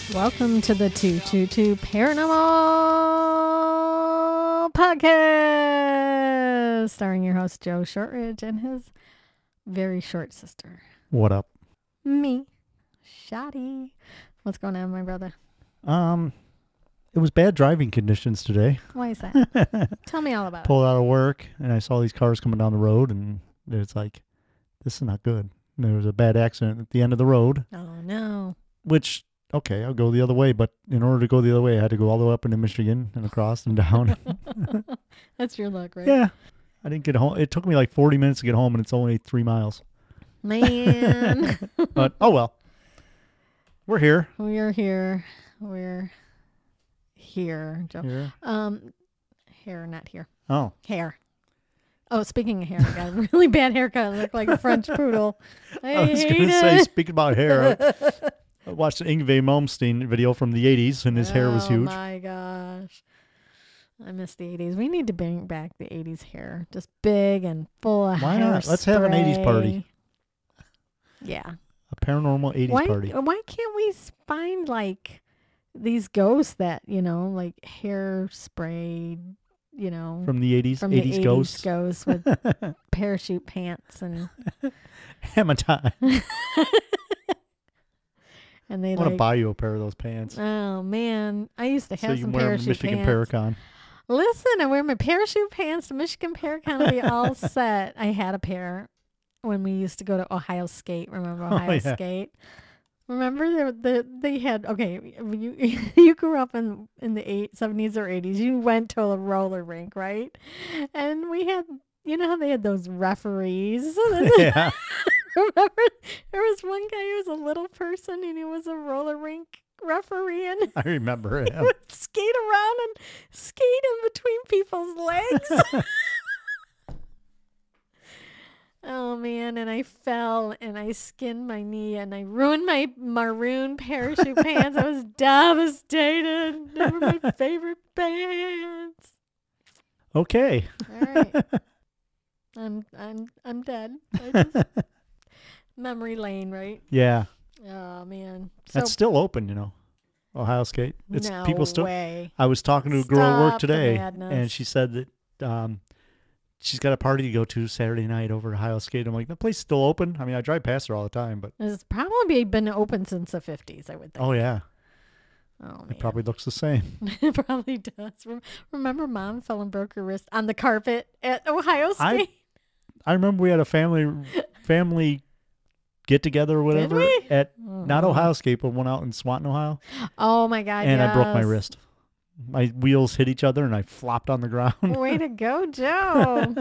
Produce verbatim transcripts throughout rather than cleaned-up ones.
Welcome to the two two two Paranormal Podcast, starring your host, Joe Shortridge, and his very short sister. What up? Me. Shotty. What's going on, my brother? Um, it was bad driving conditions today. Why is that? Tell me all about Pulled out of work, and I saw these cars coming down the road, and it's like, this is not good. And there was a bad accident at the end of the road, it. Oh, no. which, okay, I'll go the other way, but in order to go the other way, I had to go all the way up into Michigan and across and down. That's your luck, right? Yeah. I didn't get home. It took me like forty minutes to get home, and it's only three miles. Man. But, oh well. We're here. We're here. We're here, Joe. Here. Um, hair, not here. Oh. Hair. Oh, speaking of hair, I got a really bad haircut. I look like a French poodle. I, I was hate going to it. say, speaking about hair, I, I watched an Yngwie Malmsteen video from the eighties, and his hair was huge. Oh, my gosh. I miss the eighties. We need to bring back the eighties hair. Just big and full of Why hair not? Let's have an eighties party. Yeah. A paranormal eighties Why, party. why can't we find, like, these ghosts that, you know, like hairspray, you know. From the eighties, From eighties the eighties ghosts. ghosts with parachute pants and Hammer time. and they I want to like buy you a pair of those pants. oh man, I used to So have you some can wear them parachute Michigan pants. Paracon. Listen, I wear my parachute pants to Michigan Paracon to be all set. I had a pair when we used to go to Ohio Skate. Remember Ohio Oh, yeah. Skate? Remember the, the they had okay. You you grew up in in the eight seventies or eighties. You went to a roller rink, right? And we had you know how they had those referees. Yeah. Remember there was one guy who was a little person and he was a roller rink referee and I remember he him. would skate around and skate in between people's legs. Oh man, and I fell and I skinned my knee and I ruined my maroon parachute pants. I was devastated. They were my favorite pants. Okay. All right. I'm I'm I'm dead. I just, memory lane, right? Yeah. Oh man. That's still open, you know. Ohio Skate. It's no people still. way. I was talking to a girl at work Stop the today, madness. and she said that um, she's got a party to go to Saturday night over at Ohio Skate. I'm like, the place is still open. I mean, I drive past her all the time, but It's probably been open since the fifties, I would think. oh yeah, Oh man. it probably looks the same. It probably does. Rem- Remember mom fell and broke her wrist on the carpet at Ohio I- State? I remember we had a family family get together or whatever we? at not Mhm. Ohio Skate, but one out in Swanton, Ohio, Oh my God. and I broke my yes. wrist. My wheels hit each other, and I flopped on the ground. Way to go, Joe.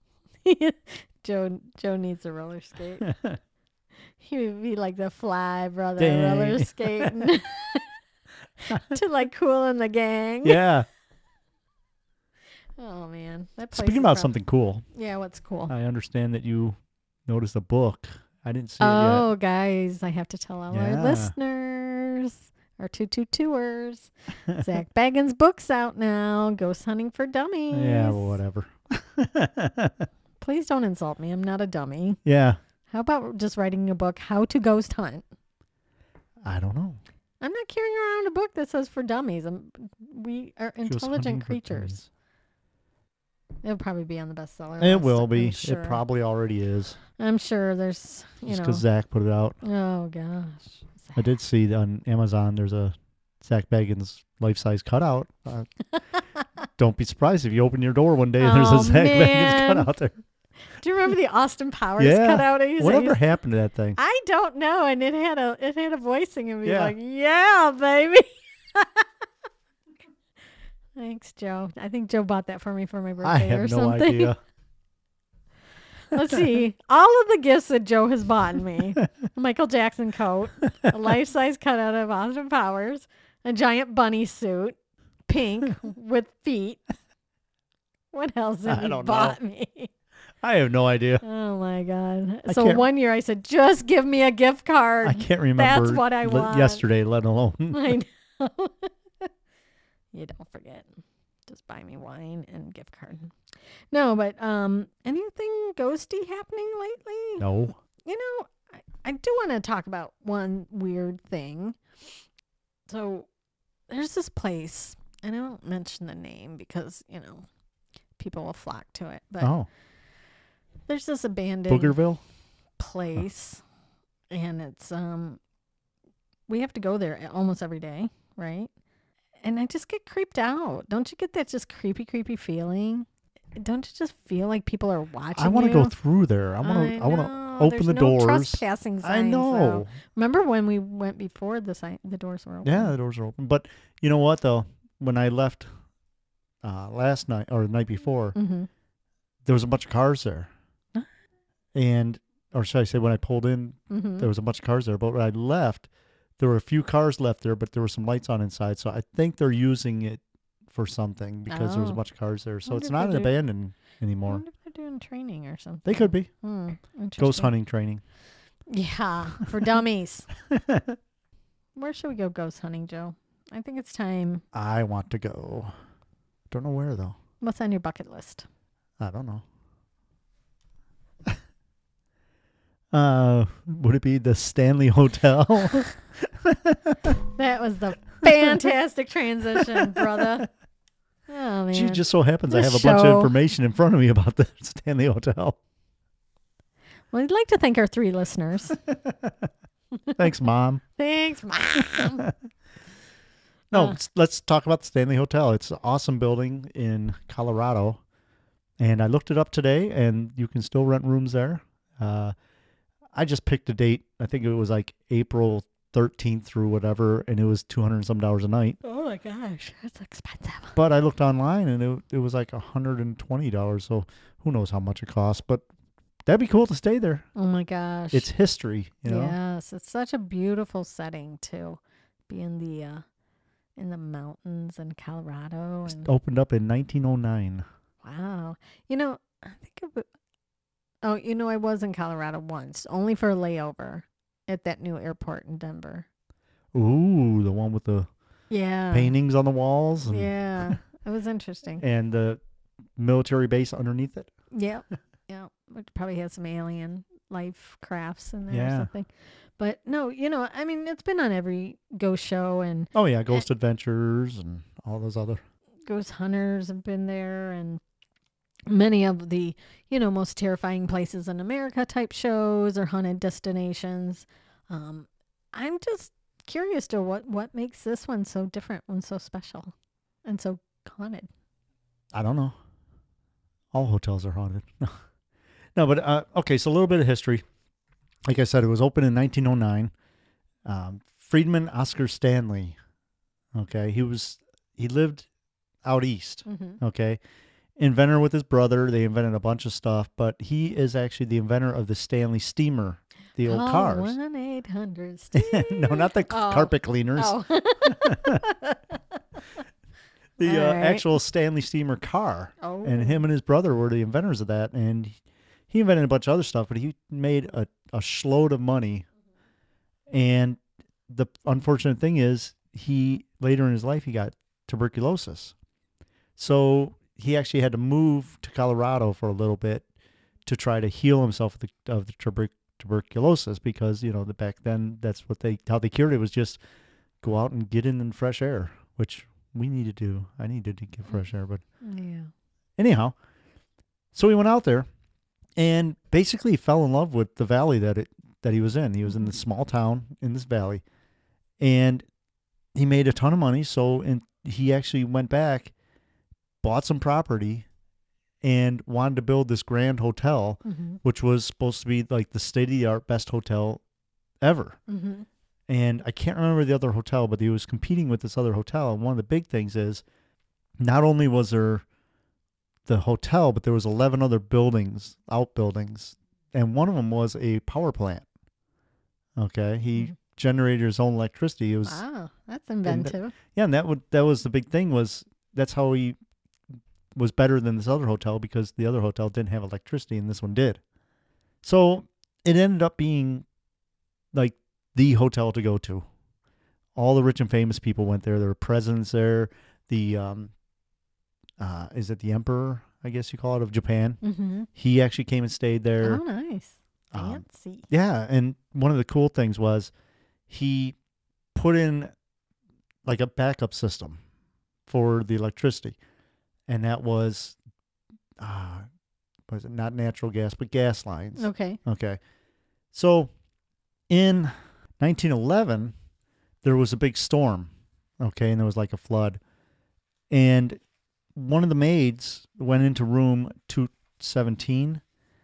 Joe Joe needs a roller skate. He would be like the fly brother Dang. roller skating to like cool in the gang. Yeah. Oh man. That place Speaking is about rough. something cool, Yeah, what's cool? I understand that you noticed a book. I didn't see Oh, guys, I have to tell all Yeah. our listeners, our two two tours, Zach Baggins' book's out now. Ghost Hunting for Dummies. it yet. Yeah, well, whatever. Please don't insult me. I'm not a dummy. Yeah. How about just writing a book, How to Ghost Hunt? I don't know. I'm not carrying around a book that says for dummies. I'm, we are Ghost hunting intelligent for creatures. It'll probably be on the bestseller It list, will I'm be. sure. It probably already is. I'm sure there's, you Just know. because Zach put it out. Oh, gosh. I did see on Amazon there's a Zach Baggins life-size cutout. Uh, don't be surprised if you open your door one day and there's Oh, a Zach man. Baggins cutout there. Do you remember the Austin Powers Yeah. cutout? I used, I Whatever used- happened to that thing? I don't know, and it had a it had a voicing and be Yeah. like, "Yeah, baby." Thanks, Joe. I think Joe bought that for me for my birthday I or have no something. idea. Let's see. All of the gifts that Joe has bought me: a Michael Jackson coat, a life-size cutout of Austin Powers, a giant bunny suit, pink with feet. What else have I you don't bought me? I have no idea. Oh my God. I So can't- one year I said, just give me a gift card. I can't remember That's what I le- want. yesterday, let alone. I know. You don't forget. Just buy me wine and gift card. No, but um, anything ghosty happening lately? No. You know, I, I do want to talk about one weird thing. So there's this place, and I won't mention the name because, you know, people will flock to it. But Oh, there's this abandoned Boogerville? place, and it's um, we have to go there almost every day, right? And I just get creeped out. Don't you get that just creepy, creepy feeling? Don't you just feel like people are watching? I want to you? go through there. I want to. I, want to know. open There's the no doors. Trespassing signs. I know. Though. Remember when we went before the sign? The doors were open. Yeah, the doors are open. But you know what though? When I left uh, last night or the night before, Mm-hmm. there was a bunch of cars there, Huh? and or should I say when I pulled in, Mm-hmm. there was a bunch of cars there. But when I left, there were a few cars left there, but there were some lights on inside. So I think they're using it for something because there was a Oh. bunch of cars there. So Wonder it's if not they an do- abandoned I anymore. wonder if they're doing training or something. They could be Hmm. ghost Interesting. hunting training. Yeah, for dummies. Where should we go ghost hunting, Joe? I think it's time. I want to go. Don't know where though. What's on your bucket list? I don't know. uh, would it be the Stanley Hotel? That was the fantastic transition, brother. Oh man. Gee, just so happens I This have a bunch of show- information in front of me about the Stanley Hotel. Well, I'd like to thank our three listeners. Thanks, Mom. Thanks, Mom. No, Uh. s- let's talk about the Stanley Hotel. It's an awesome building in Colorado. And I looked it up today, and you can still rent rooms there. Uh, I just picked a date. I think it was like April thirteenth through whatever, and it was two hundred and some dollars a night. Oh my gosh, that's expensive. But I looked online, and it, it was like one hundred twenty dollars. So who knows how much it costs. But that'd be cool to stay there. Oh my gosh. It's history, you know? Yes, it's such a beautiful setting too. Be in the uh, in the mountains in Colorado, It's and opened up in nineteen oh nine. wow. You know, I think it would. Oh, you know, I was in Colorado once, only for a layover at that new airport in Denver. Ooh, the one with the Yeah. paintings on the walls. And, Yeah, it was interesting. and the military base underneath it. Yep. Yeah. Which probably has some alien life crafts in there Yeah. or something. But no, you know, I mean, it's been on every ghost show, and Oh, yeah, Ghost Adventures and all those other. ghost hunters have been there, and many of the, you know, most terrifying places in America type shows or haunted destinations. Um, I'm just curious to what, what makes this one so different and so special and so haunted. I don't know. All hotels are haunted. No, but uh, okay, so a little bit of history. Like I said, it was opened in nineteen oh nine. Um, Friedman Oscar Stanley. Okay, he was he lived out east. Mm-hmm. Okay, inventor with his brother. They invented a bunch of stuff, but he is actually the inventor of the Stanley steamer, the old cars. one eight hundred No, not the c- Oh. carpet cleaners. Oh. The uh, All right. actual Stanley steamer car. Oh. And him and his brother were the inventors of that. And he invented a bunch of other stuff, but he made a, a shload of money. And the unfortunate thing is, he later in his life, he got tuberculosis. So he actually had to move to Colorado for a little bit to try to heal himself of the, of the tuber- tuberculosis because, you know, the back then, that's what they, how they cured it was just go out and get in the fresh air, which we need to do. I needed to get fresh air, but Yeah. anyhow, so he went out there and basically fell in love with the valley that it that he was in. He was in this small town in this valley, and he made a ton of money. So and he actually went back, bought some property, and wanted to build this grand hotel, Mm-hmm. which was supposed to be like the state of the art best hotel ever. Mm-hmm. And I can't remember the other hotel, but he was competing with this other hotel. And one of the big things is not only was there the hotel, but there was eleven other buildings, outbuildings, and one of them was a power plant. Okay, he Mhm. generated his own electricity. It was Wow, that's inventive. yeah, and that would that was the big thing was that's how he was better than this other hotel because the other hotel didn't have electricity and this one did. So it ended up being like the hotel to go to. All the rich and famous people went there. There were presidents there. The um, uh, is it the emperor? I guess you call it of Japan. Mm-hmm. He actually came and stayed there. Oh, nice. Um, Fancy. Yeah, and one of the cool things was he put in like a backup system for the electricity, and that was, uh, was it not natural gas, but gas lines. Okay. Okay. So in nineteen eleven, there was a big storm. Okay. And there was like a flood. And one of the maids went into room two seventeen,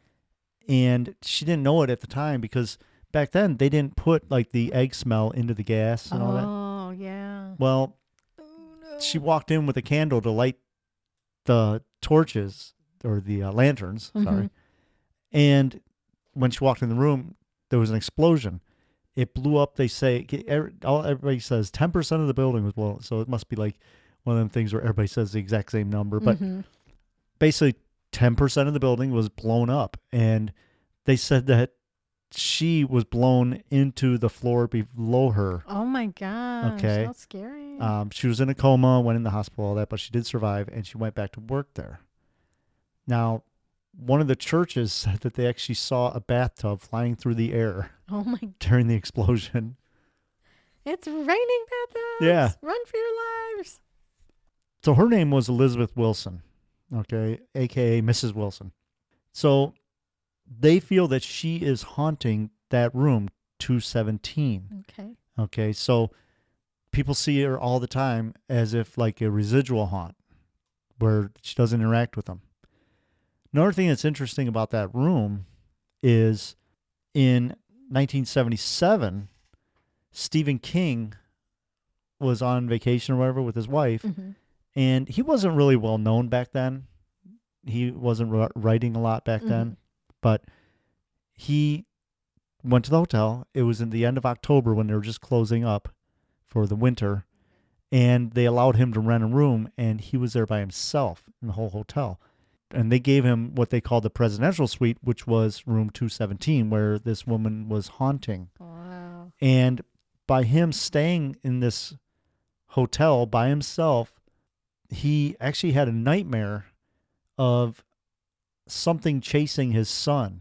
and she didn't know it at the time because back then they didn't put like the egg smell into the gas and all that. Oh, yeah. Well, she walked in with a candle to light the torches or the uh, lanterns, Mhm. sorry. And when she walked in the room, there was an explosion. It blew up. They say, every- all everybody says ten percent of the building was blown. So it must be like one of them things where everybody says the exact same number. But Mhm. basically ten percent of the building was blown up. And they said that she was blown into the floor below her. Oh my gosh. Okay. That's scary. Um, she was in a coma, went in the hospital, all that, but she did survive, and she went back to work there. Now, one of the churches said that they actually saw a bathtub flying through the air oh my. during the explosion. It's raining bathtubs. Yeah. Run for your lives. So her name was Elizabeth Wilson, okay, a k a. Missus Wilson. So they feel that she is haunting that room two seventeen. Okay. Okay, so people see her all the time as if like a residual haunt where she doesn't interact with them. Another thing that's interesting about that room is in nineteen seventy-seven, Stephen King was on vacation or whatever with his wife, Mm-hmm. and he wasn't really well known back then. He wasn't r- writing a lot back then, Mhm. but he went to the hotel. It was in the end of October when they were just closing up for the winter, and they allowed him to rent a room, and he was there by himself in the whole hotel. And they gave him what they called the presidential suite, which was room two seventeen, where this woman was haunting. Wow. And by him staying in this hotel by himself, he actually had a nightmare of something chasing his son,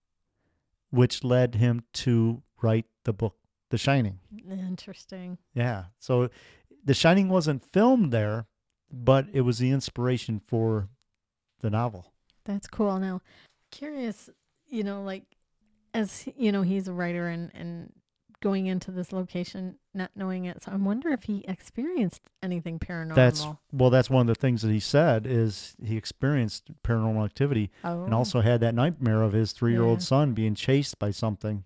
which led him to write the book, The Shining. Interesting. Yeah. So The Shining wasn't filmed there, but it was the inspiration for the novel. That's cool. Now, curious, you know, like, as you know, he's a writer and, and going into this location, not knowing it. So I wonder if he experienced anything paranormal. That's well, that's one of the things that he said is he experienced paranormal activity oh. and also had that nightmare of his three-year-old Yeah. son being chased by something,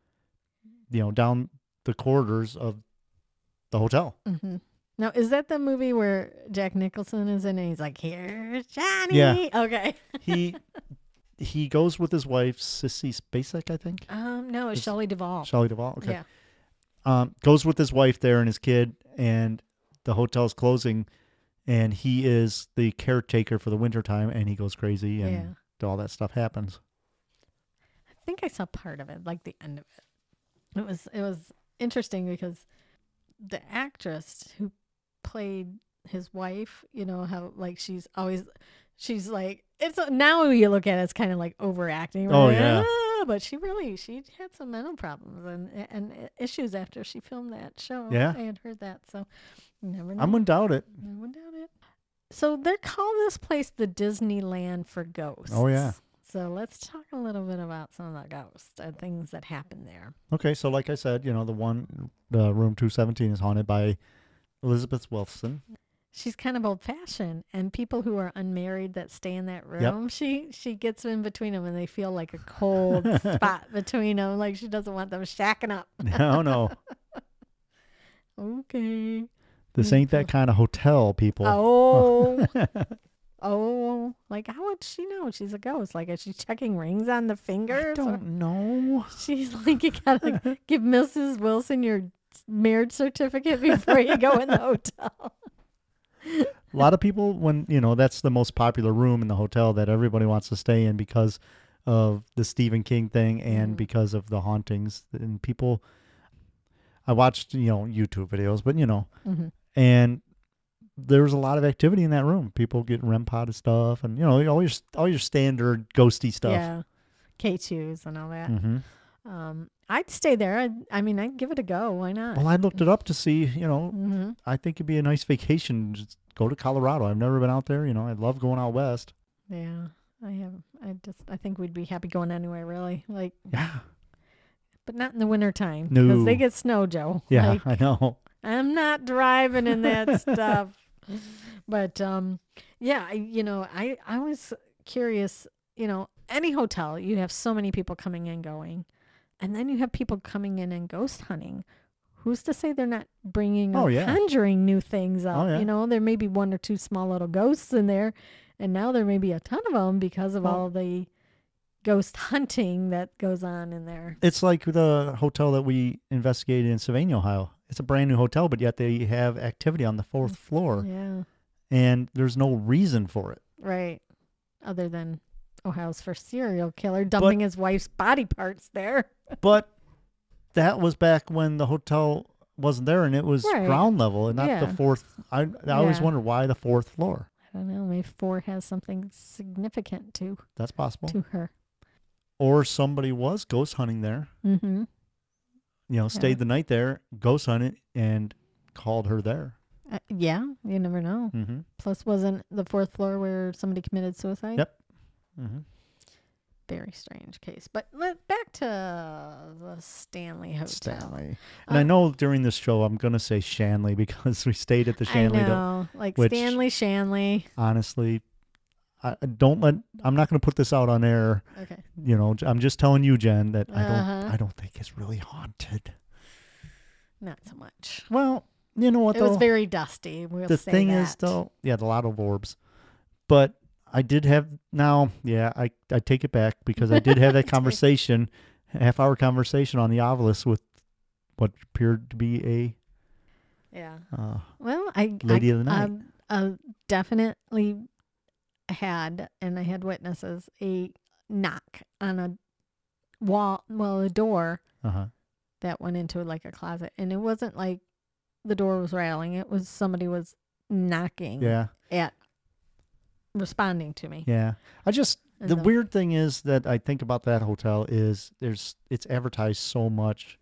you know, down the corridors of the hotel. Mm-hmm. Now, is that the movie where Jack Nicholson is in and he's like, here's Johnny? Yeah. Okay. He he goes with his wife, Sissy Spacek, I think. Um, no, it's Is- Shelley Duvall. Shelley Duvall. Okay. Yeah. Um, goes with his wife there and his kid, and the hotel's closing, and he is the caretaker for the wintertime, and he goes crazy, and Yeah. all that stuff happens. I think I saw part of it, like the end of it. It was it was interesting because the actress who played his wife, you know how like she's always she's like it's a, now you look at it, it's kind of like overacting. Oh, right? yeah. Ah, but she really she had some mental problems and and issues after she filmed that show. Yeah. I had heard that, so you never know. I wouldn't doubt it. I wouldn't doubt it. So they're calling this place the Disneyland for ghosts. Oh, yeah. So let's talk a little bit about some of the ghosts and things that happen there. Okay, so like I said, you know, the one, the room two seventeen is haunted by Elizabeth Wilson. She's kind of old fashioned, and people who are unmarried that stay in that room, she she gets in between them, and they feel like a cold spot between them, like she doesn't want them shacking up. No, no, Okay. this ain't that kind of hotel, people. Oh, oh, like how would she know she's a ghost? Like is she checking rings on the I fingers? or- don't know. She's like, you gotta give Missus Wilson your marriage certificate before you go in the hotel. A lot of people, when, you know, that's the most popular room in the hotel that everybody wants to stay in because of the Stephen King thing and Mhm. because of the hauntings. And people, I watched, you know, YouTube videos, but, you know, Mm-hmm. and there was a lot of activity in that room. People getting REM potted stuff and, you know, all your, all your standard ghosty stuff. Yeah, K twos and all that. Mm-hmm. Um, I'd stay there. I, I mean, I'd give it a go. Why not? Well, I looked it up to see, you know, Mm-hmm. I think it'd be a nice vacation. Just go to Colorado. I've never been out there. You know, I love going out west. Yeah, I have. I just, I think we'd be happy going anywhere, really. Like, Yeah. but not in the wintertime. No. Because they get snow, Joe. Yeah, Like, I know. I'm not driving in that stuff. But, um, yeah, I, you know, I, I was curious, you know, any hotel, you have so many people coming and going. And then you have people coming in and ghost hunting. Who's to say they're not bringing Oh, or yeah. conjuring new things up? Oh, yeah. You know, there may be one or two small little ghosts in there, and now there may be a ton of them because of Well- all the ghost hunting that goes on in there. It's like the hotel that we investigated in Sylvania, Ohio. It's a brand new hotel, but yet they have activity on the fourth floor, Yeah, and there's no reason for it. right. Other than Ohio's first serial killer dumping his wife's body parts there. But that was back when the hotel wasn't there, and it was Right. ground level and not Yeah. the fourth. I, I always Yeah. wonder why the fourth floor. I don't know. Maybe four has something significant to That's possible. to her. Or somebody was ghost hunting there, Mm-hmm. you know, stayed Yeah. the night there, ghost hunted, and called her there. Uh, yeah, you never know. Mm-hmm. Plus, wasn't the fourth floor where somebody committed suicide? Yep. Mm-hmm. Very strange case. But let, back to the Stanley Hotel. Stanley. And I Uh, know during this show I'm going to say Shanley because we stayed at the Shanley. I Don't- know, like which- Stanley Shanley. Honestly, I I don't let. I'm not going to put this out on air. Okay. You know, I'm just telling you, Jen, that I don't. Uh-huh. I don't think it's really haunted. Not so much. Well, you know what It though. was very dusty. We'll the say thing that. is though, yeah, the lot of orbs, but I did have now. Yeah, I I take it back because I did have that Take- conversation, half hour conversation on the Ovilus with what appeared to be a Yeah. uh, Well, I Lady I, of the Night. um, uh, definitely had, and I had witnesses, a knock on a wall, well, a door uh huh. that went into like a closet, and it wasn't like the door was rattling. It was somebody was knocking Yeah, at responding to me. yeah. I just And the weird thing is that I think about that hotel is there's it's advertised so much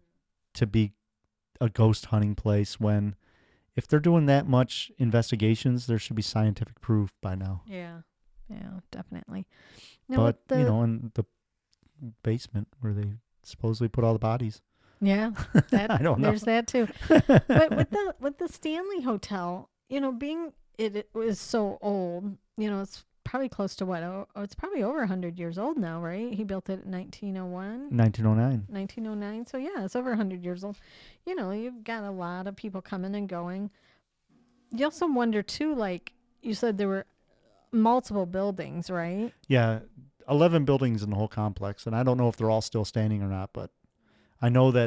to be a ghost hunting place when if they're doing that much investigations, there should be scientific proof by now. Yeah, yeah, definitely. Now, But with the, you know, in the basement where they supposedly put all the bodies. yeah, that, I don't know. there's that too. But with the with the Stanley Hotel, you know, being it, it was so old, you know, it's probably close to what? Oh, oh, it's probably over one hundred years old now, right? He built it in nineteen oh one, nineteen oh nine. nineteen oh nine. So yeah, it's over one hundred years old. You know, you've got a lot of people coming and going. You also wonder too, like you said, there were multiple buildings, right? Yeah, eleven buildings in the whole complex, and I don't know if they're all still standing or not, but I know that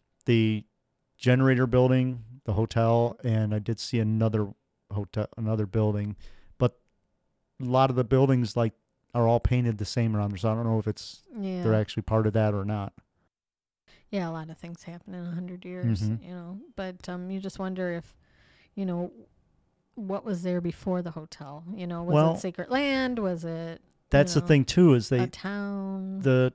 the generator building, the hotel, and I did see another hotel, another building, but a lot of the buildings like are all painted the same around there, so I don't know if it's Yeah. they're actually part of that or not. Yeah, a lot of things happen in a hundred years, Mhm. you know. But um, you just wonder if, you know, what was there before the hotel? You know, was Well, it sacred land? Was it That's know, the thing too, is a they town? the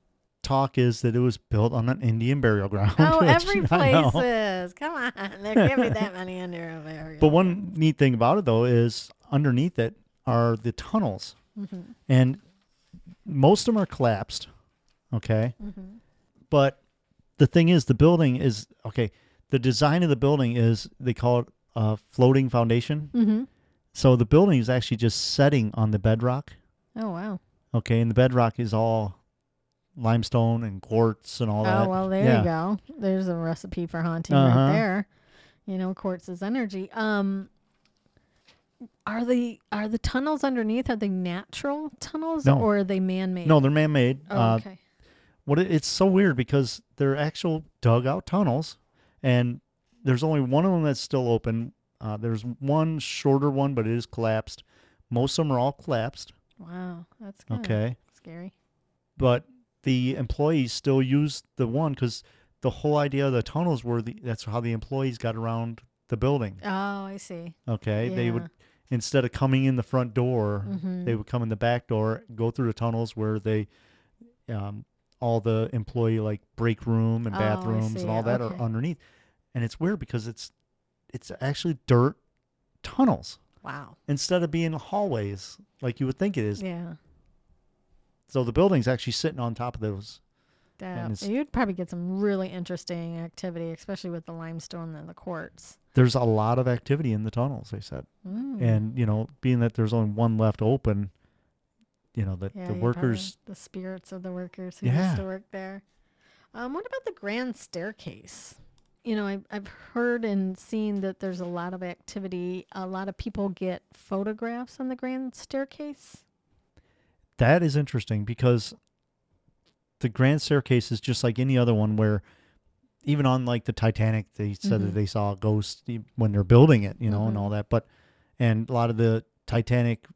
talk is that it was built on an Indian burial ground. oh, which every I place know. is. Come on, there can't be that many under a burial. But one neat thing about it though is underneath it are the tunnels, Mm-hmm, and most of them are collapsed. Okay, mm-hmm. but the thing is, the building is okay. The design of the building is they call it a floating foundation. Mm-hmm. So the building is actually just setting on the bedrock. Oh wow. Okay, and the bedrock is all limestone and quartz and all that. Oh well, there Yeah. you go. There's a recipe for haunting Uh-huh. right there. You know, quartz is energy. Um, are the are the tunnels underneath? Are they natural tunnels No. or are they man made? No, they're man-made. Oh, uh, okay. What it, it's so weird because they're actual dug-out tunnels, and there's only one of them that's still open. Uh, there's one shorter one, but it is collapsed. Most of them are all collapsed. Wow, that's kind Okay, scary. but the employees still use the one because the whole idea of the tunnels were the, that's how the employees got around the building. Oh, I see. Okay, they would Yeah. instead of coming in the front door, Mhm. they would come in the back door, go through the tunnels where they um, all the employee like break room and Oh, I bathrooms see. and all that Okay. are underneath. And it's weird because it's it's actually dirt tunnels Wow. instead of being hallways like you would think it is. Yeah. So the building's actually sitting on top of those. That, And it's- you'd probably get some really interesting activity, especially with the limestone and the quartz. There's a lot of activity in the tunnels, they said. Mm. And, you know, being that there's only one left open, you know, that Yeah, the you'd workers, probably- the spirits of the workers who Yeah. used to work there. Um, what about the grand staircase? You know, I've, I've heard and seen that there's a lot of activity. A lot of people get photographs on the grand staircase. that is interesting because the grand staircase is just like any other one where even on like the Titanic, they said Mhm. that they saw a ghost e- when they're building it, you know, and Mhm. all that. But, and a lot of the Titanic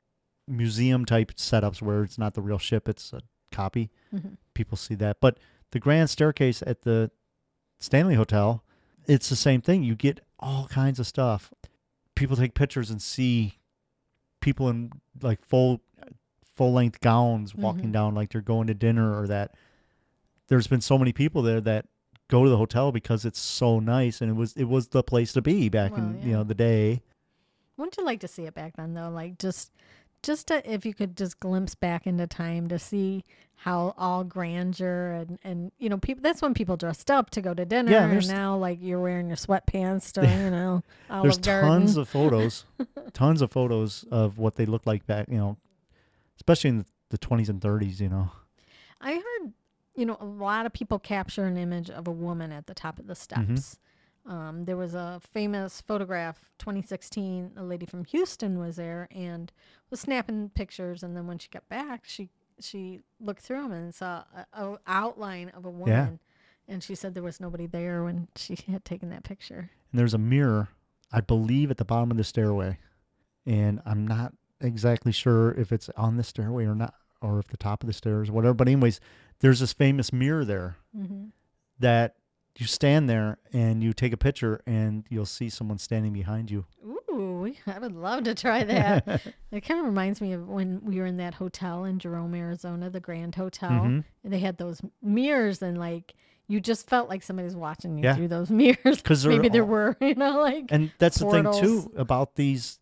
museum type setups where it's not the real ship, it's a copy. Mm-hmm. People see that. But the grand staircase at the Stanley Hotel, it's the same thing. You get all kinds of stuff. People take pictures and see people in like full full length gowns walking Mhm. down like they're going to dinner, or that there's been so many people there that go to the hotel because it's so nice, and it was it was the place to be back Well, in you yeah. know the day. Wouldn't you like to see it back then, though? Like just, just to, if you could just glimpse back into time to see how all grandeur and and you know people. That's when people dressed up to go to dinner. Yeah, and there's- now like you're wearing your sweatpants to you know Olive There's Garden. tons of photos, tons of photos of what they look like back, you know, especially in the twenties and thirties. You know, I heard, you know, a lot of people capture an image of a woman at the top of the Mm-hmm. steps. Um, there was a famous photograph, twenty sixteen. A lady from Houston was there and was snapping pictures. And then when she got back, she she looked through them and saw a, a outline of a woman. And she said there was nobody there when she had taken that picture. and there's a mirror, I believe, at the bottom of the stairway, and I'm not exactly sure if it's on the stairway or not, or if the top of the stairs, whatever. But anyways, there's this famous mirror there Mm-hmm. that you stand there and you take a picture and you'll see someone standing behind you. Ooh, I would love to try that. It kind of reminds me of when we were in that hotel in Jerome, Arizona, the Grand Hotel. Mhm. And they had those mirrors, and like you just felt like somebody was watching you Yeah. through those mirrors. 'Cause they're maybe there all- were, you know, like And that's the thing Portals. too about these,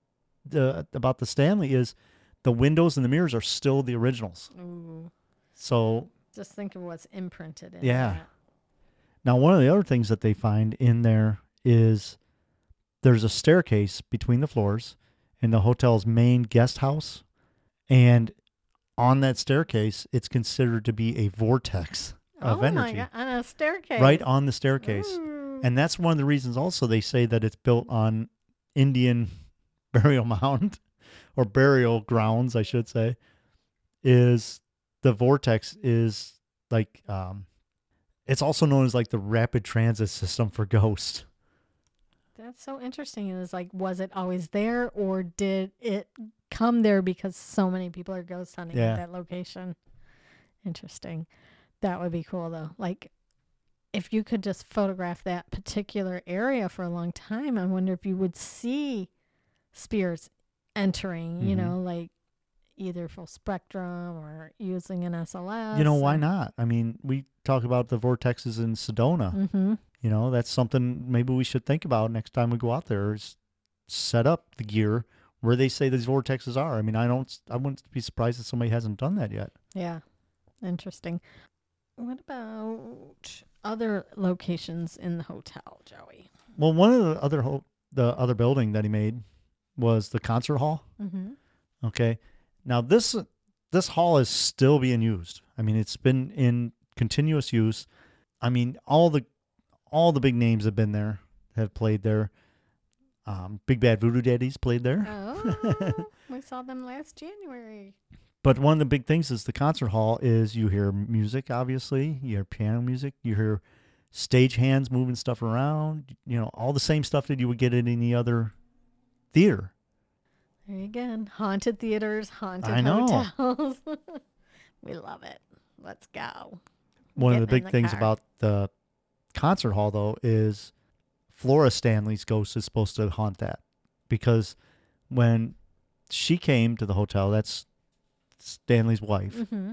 the about the Stanley is the windows and the mirrors are still the originals. ooh, So just think of what's imprinted in Yeah. that. now one of the other things that they find in there is there's a staircase between the floors in the hotel's main guest house, and on that staircase it's considered to be a vortex of oh energy my God, on a staircase. right on the staircase. Ooh. And that's one of the reasons also they say that it's built on Indian burial mound or burial grounds, I should say, is the vortex is like, um, it's also known as like the rapid transit system for ghosts. That's so interesting. It's like, was it always there, or did it come there because so many people are ghost hunting Yeah. at that location? Interesting. That would be cool, though. Like, if you could just photograph that particular area for a long time, I wonder if you would see spirits entering, you Mhm. know, like either full spectrum or using an S L S. You know, why not? I mean, we talk about the vortexes in Sedona. Mm-hmm. You know, that's something maybe we should think about next time we go out there is set up the gear where they say these vortexes are. I mean, I don't, I wouldn't be surprised if somebody hasn't done that yet. Yeah. Interesting. What about other locations in the hotel, Joey? Well, one of the other ho- the other building that he made was the concert hall. Mm-hmm. Okay, now this this hall is still being used. I mean, it's been in continuous use. I mean, all the all the big names have been there, have played there. Um, Big Bad Voodoo Daddies played there. Oh, we saw them last January. But one of the big things is the concert hall is you hear music, obviously. You hear piano music. You hear stage hands moving stuff around. You know, all the same stuff that you would get at any other theater. There you again. Haunted theaters, haunted I know. hotels. We love it. Let's go. One of the Getting in big things car. about the concert hall, though, is Flora Stanley's ghost is supposed to haunt that. Because when she came to the hotel, that's Stanley's wife. Mm-hmm.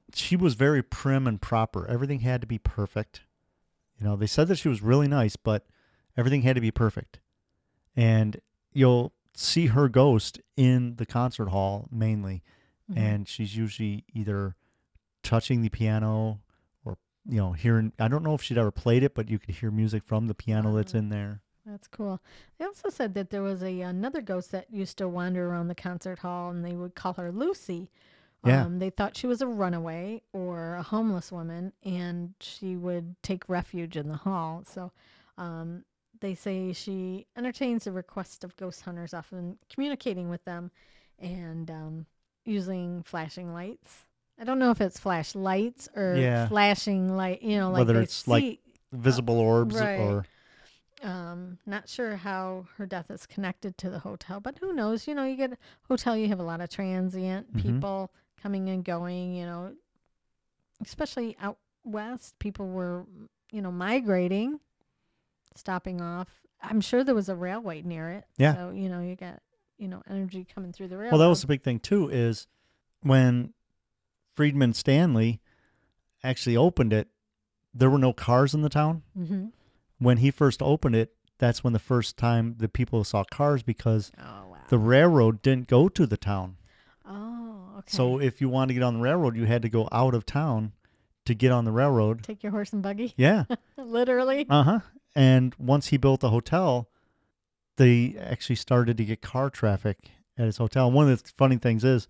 she was very prim and proper. Everything had to be perfect. You know, they said that she was really nice, but everything had to be perfect. And you'll see her ghost in the concert hall mainly, Mhm. and she's usually either touching the piano or, you know, hearing, I don't know if she'd ever played it, but you could hear music from the piano that's Wow. in there. That's cool. They also said that there was a another ghost that used to wander around the concert hall, and they would call her Lucy. Yeah. Um, they thought she was a runaway or a homeless woman, and she would take refuge in the hall. So um, they say she entertains the request of ghost hunters, often communicating with them and um, using flashing lights. I don't know if it's flashlights or Yeah. flashing light, you know, like Whether they it's like see. Visible orbs right. or, Um, not sure how her death is connected to the hotel, but who knows? You know, you get a hotel, you have a lot of transient Mhm. people coming and going, you know, especially out west. People were, you know, migrating, stopping off. I'm sure there was a railway near it. Yeah. So, you know, you got, you know, energy coming through the railroad. well, that was the big thing too, is when Friedman Stanley actually opened it, there were no cars in the town. Mm-hmm. When he first opened it, that's when the first time the people saw cars, because Oh, wow. the railroad didn't go to the town. oh, okay. So if you wanted to get on the railroad, you had to go out of town to get on the railroad. Take your horse and buggy, Yeah. literally. Uh-huh. And once he built the hotel, they actually started to get car traffic at his hotel. And one of the funny things is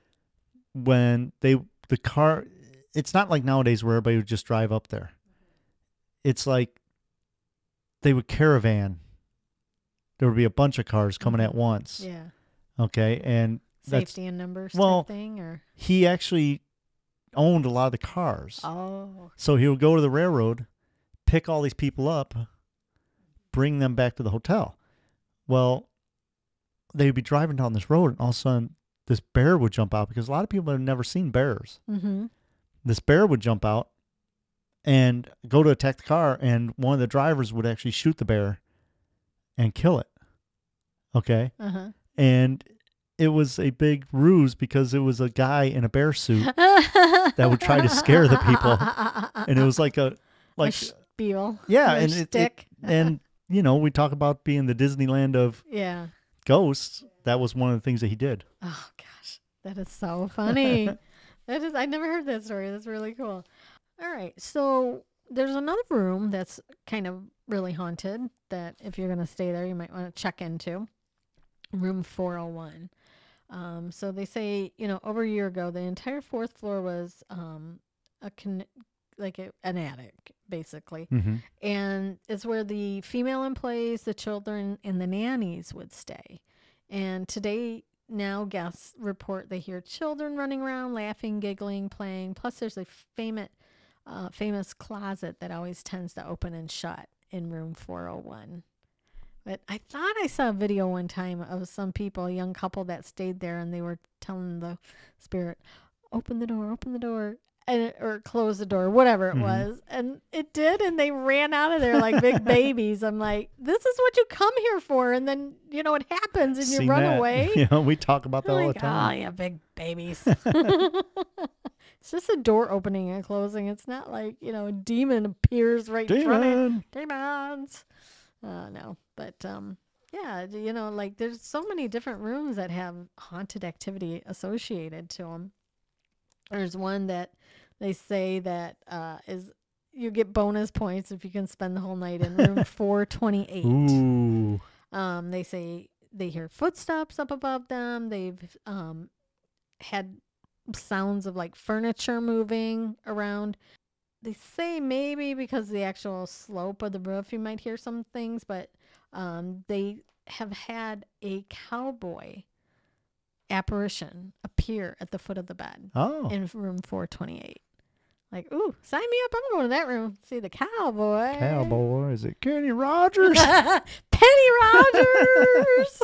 when they, the car, it's not like nowadays where everybody would just drive up there. It's like they would caravan. There would be a bunch of cars coming at Mhm. once. Yeah. Okay. And that's, Safety in numbers well, type thing, or he actually owned a lot of the cars. oh, So he would go to the railroad, pick all these people up, bring them back to the hotel. Well, they would be driving down this road, and all of a sudden, this bear would jump out, because a lot of people have never seen bears. mm-hmm. This bear would jump out and go to attack the car, and one of the drivers would actually shoot the bear and kill it. Okay? Uh-huh. And it was a big ruse, because it was a guy in a bear suit that would try to scare the people. And it was like a, like, a spiel. yeah, or and it, it, stick. and you know, we talk about being the Disneyland of yeah. ghosts. That was one of the things that he did. Oh gosh, that is so funny. that is, I never heard that story. That's really cool. All right, so there's another room that's kind of really haunted that if you're going to stay there, you might want to check into. Room four oh one. Um, so they say, you know, over a year ago, the entire fourth floor was um, a con- like a, an attic, basically. Mm-hmm. And it's where the female employees, the children, and the nannies would stay. And today, now guests report they hear children running around, laughing, giggling, playing. Plus, there's a famous, uh, famous closet that always tends to open and shut in room four oh one. But I thought I saw a video one time of some people, a young couple that stayed there, and they were telling the spirit, open the door, open the door, and it, or close the door, whatever it Mhm. was. And it did, and they ran out of there like big babies. I'm like, this is what you come here for. And then, you know, it happens and you Seen run that. away. You know, we talk about that I'm all like, the time. oh, yeah, big babies. It's just a door opening and closing. It's not like, you know, a demon appears right in front of you. Demon. Demons. Uh, no, but um, yeah, d- you know, like there's so many different rooms that have haunted activity associated to them. There's one that they say that uh, is you get bonus points if you can spend the whole night in room four twenty-eight. Ooh. Um, they say they hear footsteps up above them. They've um, had sounds of like furniture moving around. They say maybe because of the actual slope of the roof, you might hear some things, but um, they have had a cowboy apparition appear at the foot of the bed Oh. in room four twenty-eight. Like, ooh, sign me up. I'm going to that room. See the cowboy. Cowboy. Is it Kenny Rogers? Penny Rogers.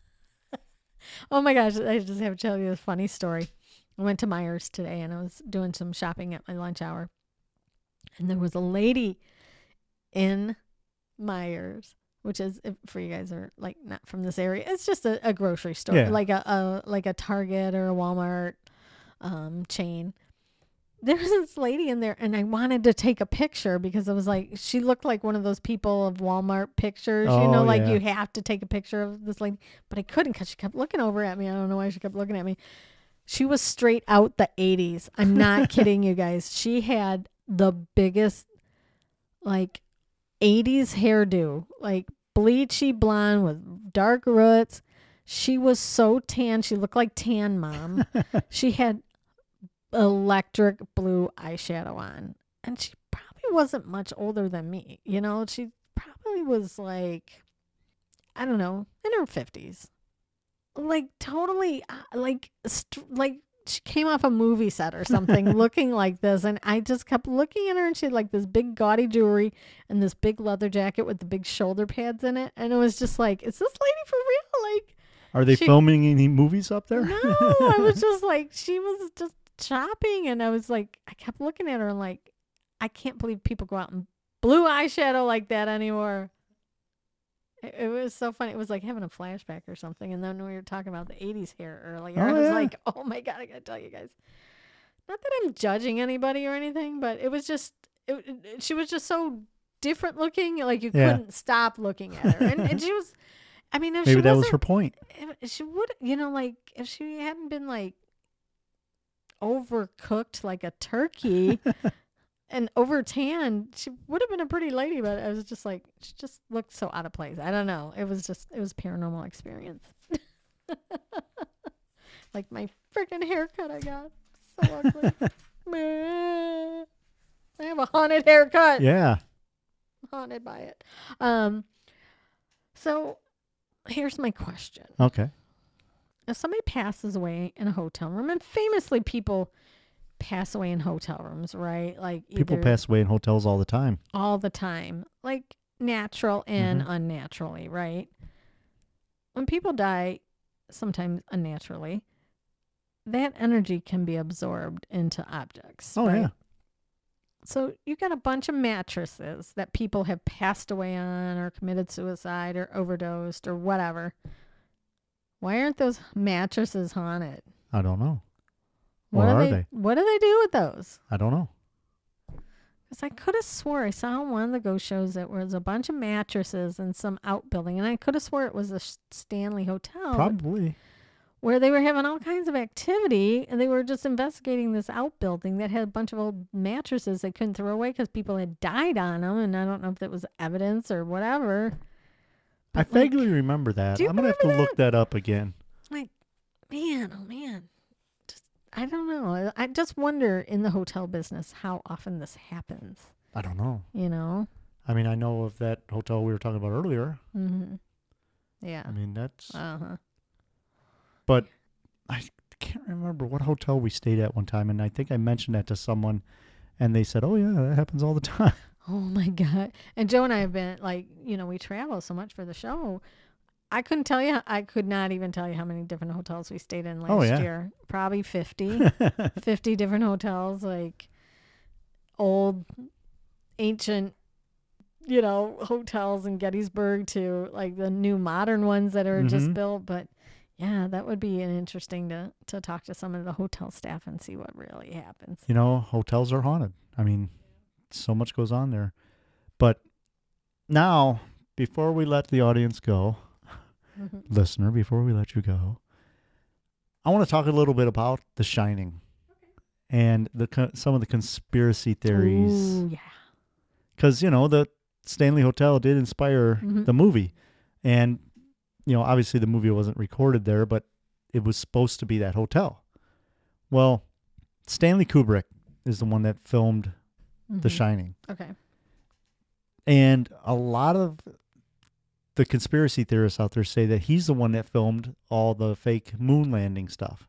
Oh my gosh. I just have to tell you a funny story. I went to Myers today and I was doing some shopping at my lunch hour. And there was a lady in Myers, which is, if, for you guys who are like not from this area, it's just a, a grocery store, Yeah. like a, a like a Target or a Walmart um, chain. there was this lady in there, and I wanted to take a picture because it was like she looked like one of those people of Walmart pictures, you know, Oh, like yeah. you have to take a picture of this lady, but I couldn't because she kept looking over at me. I don't know why she kept looking at me. She was straight out the eighties. I'm not kidding you guys. She had the biggest, like, eighties hairdo, like bleachy blonde with dark roots. She was so tan. She looked like Tan Mom. She had electric blue eyeshadow on, and she probably wasn't much older than me. You know, she probably was like, I don't know, in her fifties, like totally, uh, like, st- like she came off a movie set or something, looking like this. And I just kept looking at her, and she had like this big gaudy jewelry and this big leather jacket with the big shoulder pads in it, and it was just like, is this lady for real? Like, Are they she- filming any movies up there? no, I was just like, she was just shopping, and I was like, I kept looking at her and like, I can't believe people go out in blue eyeshadow like that anymore. It, it was so funny. It was like having a flashback or something. And then we were talking about the eighties hair earlier. Oh, I was yeah. like, oh my God, I gotta tell you guys. Not that I'm judging anybody or anything, but it was just, it, it- she was just so different looking. Like you Yeah. couldn't stop looking at her. And, and she was, I mean, if Maybe she that was wasn't- her point. if she would, you know, like if she hadn't been like overcooked like a turkey and over tanned, she would have been a pretty lady. But I was just like, she just looked so out of place. I don't know. It was just, it was a paranormal experience. Like my freaking haircut I got, so ugly. Meh. I have a haunted haircut. Yeah. Haunted by it. Um. So here's my question. Okay. If somebody passes away in a hotel room, and famously people pass away in hotel rooms, right? Like People either pass away in hotels all the time. all the time, like natural and Mhm. unnaturally, right? When people die, sometimes unnaturally, that energy can be absorbed into objects. Oh, right? yeah. So you got a bunch of mattresses that people have passed away on or committed suicide or overdosed or whatever. Why aren't those mattresses haunted? I don't know. What Or do are they, they? What do they do with those? I don't know. Because I could have swore I saw on one of the ghost shows that was a bunch of mattresses in some outbuilding, and I could have swore it was a Sh- Stanley Hotel Probably. where they were having all kinds of activity, and they were just investigating this outbuilding that had a bunch of old mattresses they couldn't throw away because people had died on them, and I don't know if that was evidence or whatever. I But, like, vaguely remember that. do you I'm going to have to remember look that up again. man, oh man, just I don't know. I, I just wonder in the hotel business how often this happens. I don't know. You know. I mean, I know of that hotel we were talking about earlier. Mm-hmm. Yeah. I mean, that's. Uh huh. But I can't remember what hotel we stayed at one time, and I think I mentioned that to someone, and they said, "Oh yeah, that happens all the time." Oh my God. And Joe and I have been like, you know, we travel so much for the show. I couldn't tell you, I could not even tell you how many different hotels we stayed in last Oh, yeah. year. Probably fifty, fifty different hotels, like old, ancient, you know, hotels in Gettysburg to like the new modern ones that are just Mhm. built. But yeah, that would be an interesting to, to talk to some of the hotel staff and see what really happens. You know, hotels are haunted. I mean, so much goes on there. But now, before we let the audience go, Mhm. listener, before we let you go, I want to talk a little bit about The Shining and the co- some of the conspiracy theories. Ooh, yeah. Because, you know, the Stanley Hotel did inspire Mhm. the movie. And, you know, obviously the movie wasn't recorded there, but it was supposed to be that hotel. Well, Stanley Kubrick is the one that filmed The Mhm. Shining. Okay. And a lot of the conspiracy theorists out there say that he's the one that filmed all the fake moon landing stuff.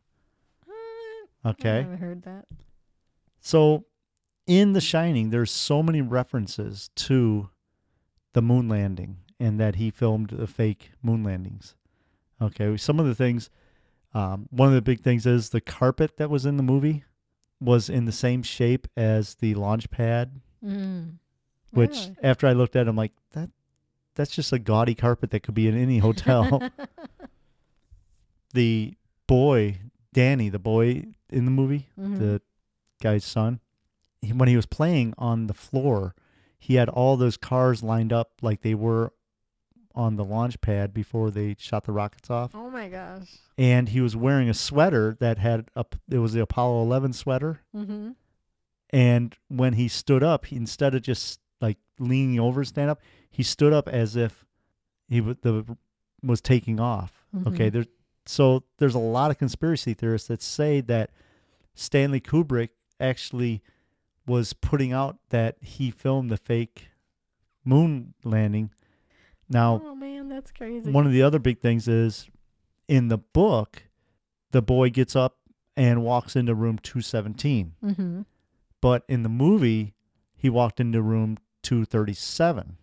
I Okay. haven't heard that. So in The Shining, there's so many references to the moon landing and that he filmed the fake moon landings. Okay. Some of the things, um, one of the big things is the carpet that was in the movie was in the same shape as the launch pad, Mm. which Really? after I looked at it, I'm like, that that's just a gaudy carpet that could be in any hotel. The boy, Danny, the boy in the movie, Mhm. the guy's son, he, when he was playing on the floor, he had all those cars lined up like they were on the launch pad before they shot the rockets off. Oh my gosh. And he was wearing a sweater that had up. It was the Apollo eleven sweater. Mm-hmm. And when he stood up, he, instead of just like leaning over, stand up, he stood up as if he w- the, was taking off. Mm-hmm. Okay, there's so there's a lot of conspiracy theorists that say that Stanley Kubrick actually was putting out that he filmed the fake moon landing. Now, oh man, that's crazy. one of the other big things is in the book, the boy gets up and walks into room two seventeen. Mm-hmm. But in the movie, he walked into room two thirty-seven.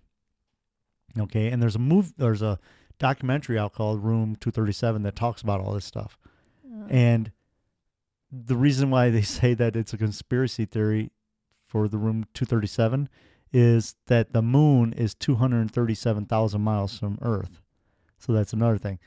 Okay, and there's a move, there's a documentary out called Room two thirty-seven that talks about all this stuff. Uh, And the reason why they say that it's a conspiracy theory for the room two thirty-seven is that the moon is two hundred thirty-seven thousand miles from Earth. So that's another thing.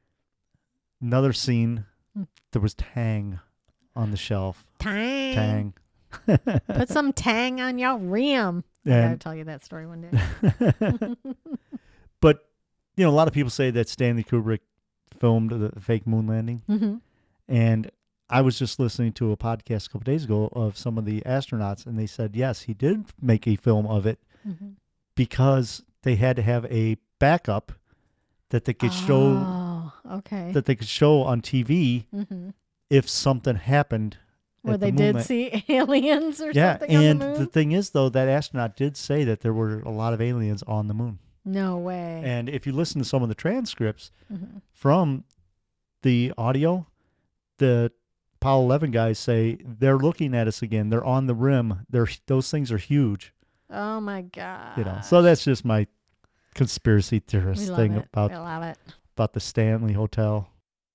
Another scene, Hmm. there was Tang on the shelf. Tang. Tang. Put some tang on your rim. I gotta And, tell you that story one day. but, you know, a lot of people say that Stanley Kubrick filmed the fake moon landing. Mm-hmm. And I was just listening to a podcast a couple days ago of some of the astronauts, and they said, yes, he did make a film of it Mm-hmm. because they had to have a backup that they could show Oh, okay. that they could show on T V Mm-hmm. if something happened. Where at the they moon did la- see aliens or yeah, something on and the moon? the thing is, though, that astronaut did say that there were a lot of aliens on the moon. No way. And if you listen to some of the transcripts Mm-hmm. from the audio, the Apollo eleven guys say they're looking at us again. They're on the rim. They're those things are huge, Oh my god. you know. So that's just my conspiracy theorist we love thing it. about we love it. about the Stanley Hotel.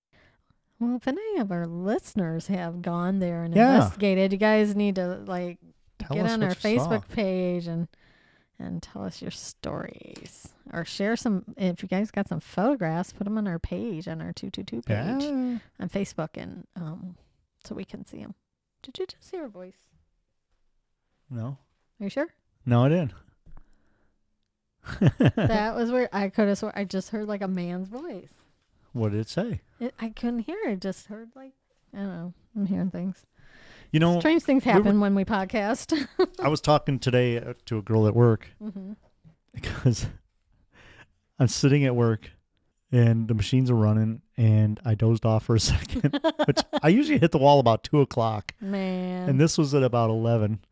Well, if any of our listeners have gone there and Yeah. investigated, you guys need to like Tell get us on what our you saw. Facebook page and and tell us your stories or share some. If you guys got some photographs, put them on our page on our two two two page Yeah. on Facebook, and um, so we can see them. Did you just hear a voice? No, Are you sure? no, I didn't. That was weird. I could have sworn I just heard like a man's voice. What did it say? It, I couldn't hear it. Just heard like I don't know. I'm hearing things. You know, Strange things we were- happen when we podcast. I was talking today uh, to a girl at work mm-hmm. because I'm sitting at work and the machines are running and I dozed off for a second, which I usually hit the wall about two o'clock. Man. And this was at about eleven.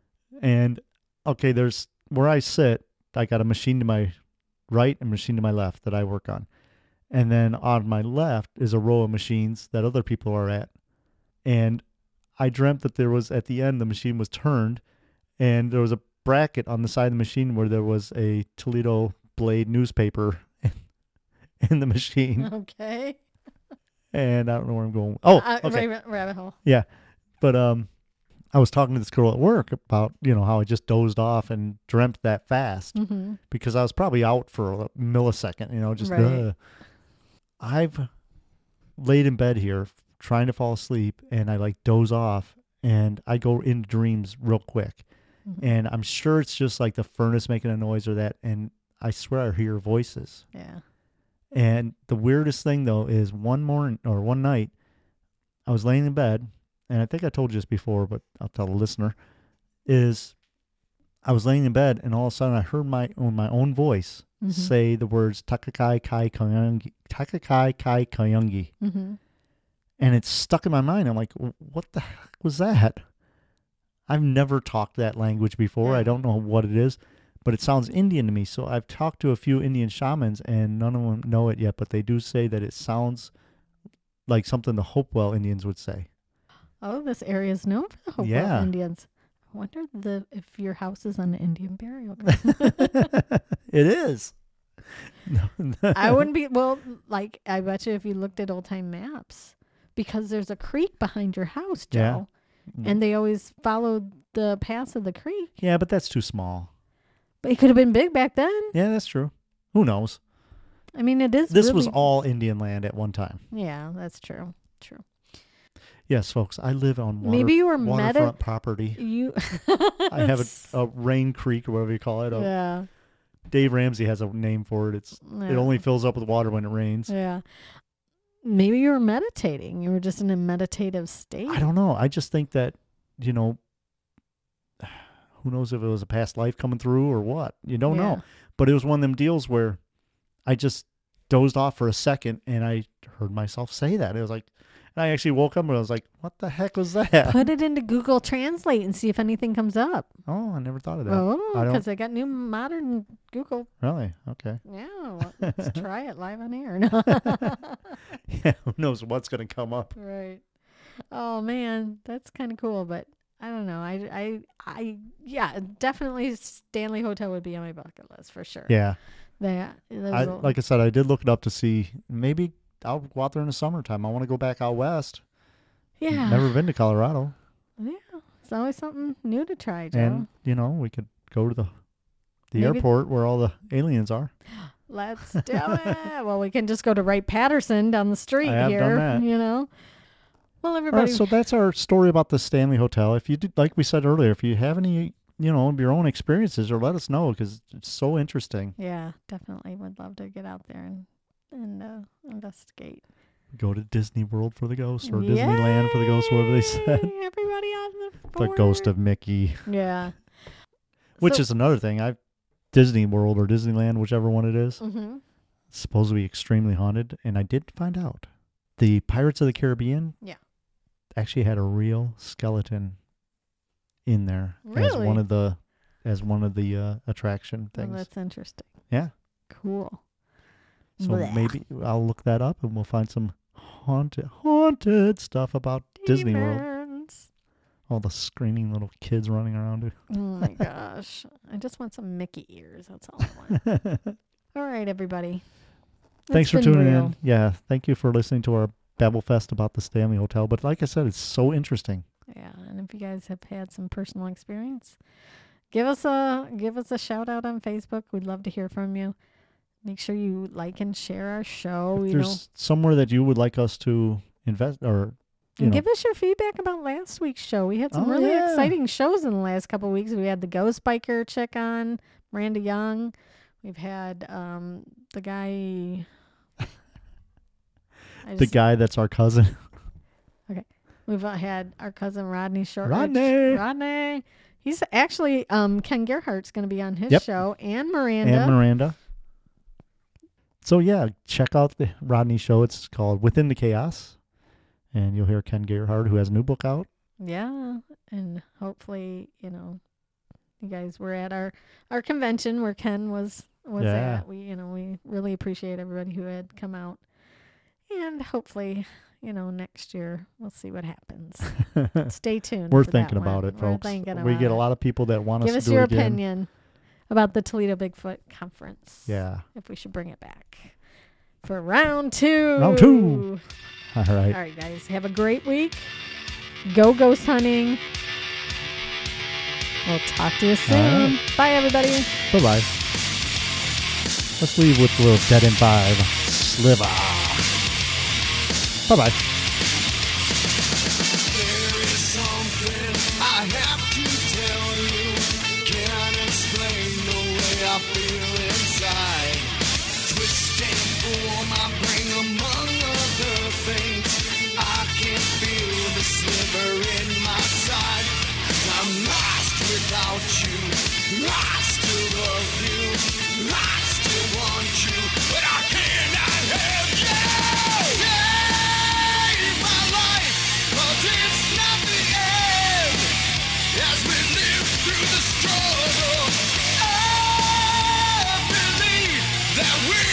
And okay, there's where I sit, I got a machine to my right and a machine to my left that I work on. And then on my left is a row of machines that other people are at. And I dreamt that there was, at the end, the machine was turned and there was a bracket on the side of the machine where there was a Toledo Blade newspaper in the machine. Okay. And I don't know where I'm going. Oh, Uh, okay. rabbit, rabbit hole. But um, I was talking to this girl at work about, you know, how I just dozed off and dreamt that fast Mm-hmm. because I was probably out for a millisecond, you know, just, Right. uh, I've laid in bed here trying to fall asleep and I like doze off and I go into dreams real quick. Mm-hmm. And I'm sure it's just like the furnace making a noise or that. And I swear I hear voices. Yeah. And the weirdest thing though is one morning or one night I was laying in bed, and I think I told you this before, but I'll tell the listener, is I was laying in bed and all of a sudden I heard my own my own voice Mm-hmm. say the words Takakai Kai Kayungi Takakai Kai Kayungi. Mm-hmm. And it's stuck in my mind. I'm like, what the heck was that? I've never talked that language before. Yeah. I don't know what it is, but it sounds Indian to me. So I've talked to a few Indian shamans and none of them know it yet, but they do say that it sounds like something the Hopewell Indians would say. Oh, this area is known for the Hopewell Yeah. Indians. I wonder the if your house is on an Indian burial ground. It is. I wouldn't be well. Like I bet you if you looked at old time maps, because there's a creek behind your house, Joe, Yeah. and they always followed the paths of the creek. Yeah, but that's too small. But it could have been big back then. Yeah, that's true. Who knows? I mean, it is. This really, was all Indian land at one time. Yeah, that's true. True. Yes, folks, I live on water, Maybe you were waterfront medi- property. You. I have a, a rain creek or whatever you call it. A, Yeah. Dave Ramsey has a name for it. It's Yeah. It only fills up with water when it rains. Yeah. Maybe you were meditating. You were just in a meditative state. I don't know. I just think that, you know, who knows if it was a past life coming through or what. You don't Yeah. know. But it was one of them deals where I just dozed off for a second and I heard myself say that. It was like, and I actually woke up and I was like, what the heck was that? Put it into Google Translate and see if anything comes up. Oh, I never thought of that. Oh, I don't- because they got new modern Google. Really? Okay. Yeah, well, let's try it live on air. Yeah, who knows what's going to come up. Right. Oh man, that's kind of cool, but I don't know. I, I, I, yeah, definitely Stanley Hotel would be on my bucket list for sure. Yeah. That, that I, was a- like I said, I did look it up to see maybe I'll go out there in the summertime. I want to go back out west. yeah, Never been to Colorado. yeah. It's always something new to try, Joe. And, you know, we could go to the the Maybe- airport where all the aliens are. Let's do it. Well, we can just go to Wright Patterson down the street I have here. done that. You know. Well, All right, everybody. so that's our story about the Stanley Hotel. If you did, like we said earlier, if you have any, you know, your own experiences, or let us know because it's so interesting. yeah, definitely would love to get out there and and uh, investigate. Go to Disney World for the ghost, or Disneyland for the ghost, whatever they said. Yay, everybody on the The board. ghost of Mickey, Yeah. which So- is another thing. I Disney World or Disneyland, whichever one it is, Mhm. supposed to be extremely haunted, and I did find out the Pirates of the Caribbean, Yeah. actually had a real skeleton in there as Really? one of the as one of the uh, attraction Well, things. that's interesting. Yeah. Cool. So Blech. maybe I'll look that up and we'll find some haunted haunted stuff about Disney World. Demons. All the screaming little kids running around. Oh my gosh. I just want some Mickey ears. That's all I want. All right, everybody. Thanks It's for been tuning real. in. Yeah, thank you for listening to our Babble Fest about the Stanley Hotel. But like I said, it's so interesting. Yeah, and if you guys have had some personal experience, give us a give us a shout out on Facebook. We'd love to hear from you. Make sure you like and share our show. If You know, there's somewhere that you would like us to invest or you and know, give us your feedback about last week's show. We had some Oh, really yeah. exciting shows in the last couple of weeks. We had the Ghost Biker chick on, Miranda Young. We've had um, the guy. I the just- guy that's our cousin. We've uh, had our cousin Rodney Shortridge. Rodney. Rodney. He's actually um, Ken Gerhardt's going to be on his Yep. show, and Miranda. And Miranda. So yeah, check out the Rodney show. It's called Within the Chaos. And you'll hear Ken Gerhard, who has a new book out. Yeah, and hopefully, you know, you guys were at our our convention where Ken was was Yeah. at. We, you know, we really appreciate everybody who had come out, and hopefully, you know, next year we'll see what happens. Stay tuned. We're for that thinking about one. it, We're folks. thinking We about get a it. lot of people that want Give us us to do your it again. opinion about the Toledo Bigfoot Conference. Yeah. If we should bring it back for round two. Round two. All right. All right, guys. Have a great week. Go ghost hunting. We'll talk to you soon. right. Bye, everybody. Bye bye. Let's leave with a little Dead in Five. Sliver. Bye bye. There is something I have to tell you. Can't explain the way I feel inside. Twisting for my brain among other things. I can feel the sliver in my side. 'Cause I'm lost without you. I still love you. I still want you. But I cannot have you. Save my life. 'Cause it's not the end. As we live through the struggle, I believe that we